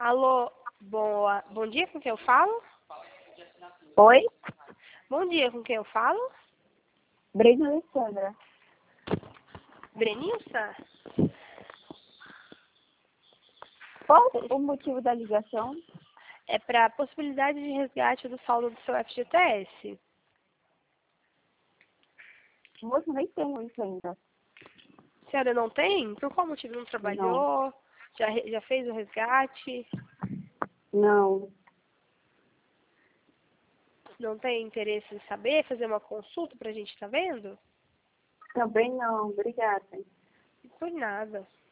Alô, bom dia, com quem eu falo? Oi? Bom dia, com quem eu falo? Brenda Alessandra. Brenilson? Qual o motivo da ligação? É para a possibilidade de resgate do saldo do seu FGTS. Moço, nem tenho isso ainda. A senhora não tem? Por qual motivo não Não. trabalhou? Já fez o resgate? Não. Não tem interesse em saber, fazer uma consulta para a gente estar vendo? Também não. Obrigada. Por nada.